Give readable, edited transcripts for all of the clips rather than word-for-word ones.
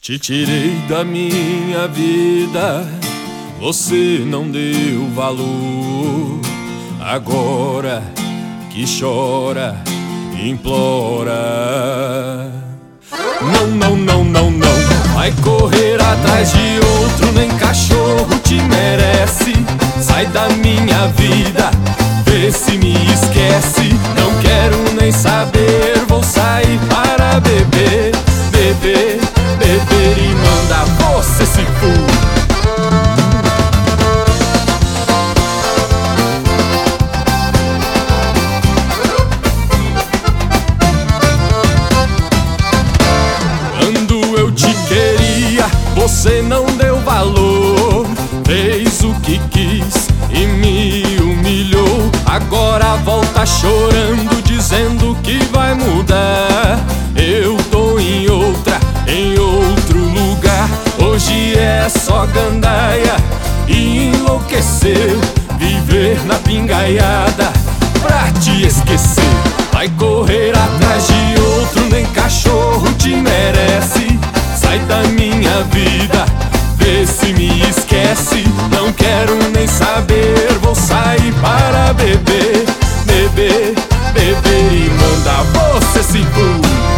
Te tirei da minha vida, você não deu valor. Agora que chora, implora. Não, não, não, não, não. Vai correr atrás de outro, nem cachorro te merece. Sai da minha vida, vê se me esquece. Não quero nem saber, vou sair para beber, beber, beber e mandar você se for. Você não deu valor, fez o que quis e me humilhou. Agora volta chorando, dizendo que vai mudar. Eu tô em outro lugar. Hoje é só gandaia e enlouquecer, viver na pingaiada pra te esquecer. Vai correr atrás de outro, nem cachorro te merece. Sai da minha vida, vê se me esquece. Não quero nem saber, vou sair para beber, beber, beber e mandar você se for.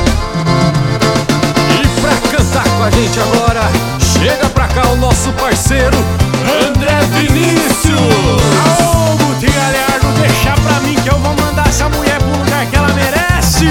E pra cantar com a gente agora, chega pra cá o nosso parceiro André Vinícius. Aô, Guti Galhardo, deixa pra mim que eu vou mandar essa mulher pro lugar que ela merece.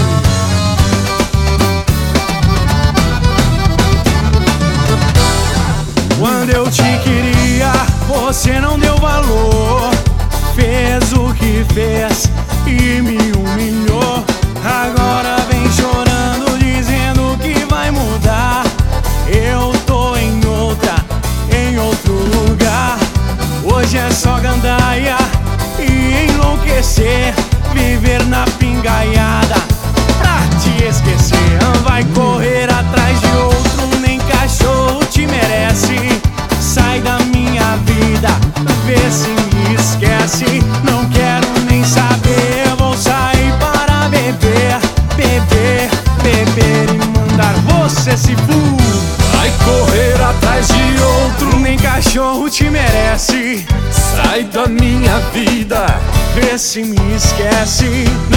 Quando eu te queria, você não deu valor. Fez o que fez e me humilhou. Agora vem chorando, dizendo que vai mudar. Eu tô em outro lugar. Hoje é só gandaia e enlouquecer, viver na pingaiada pra te esquecer. Vai correr atrás de outro, nem cachorro te merece. Sai da minha vida, vê se me esquece. Não quero nem saber, vou sair para beber, beber, beber e mandar você se for. Vai correr atrás de outro, nem cachorro te merece. Sai da minha vida, vê se me esquece.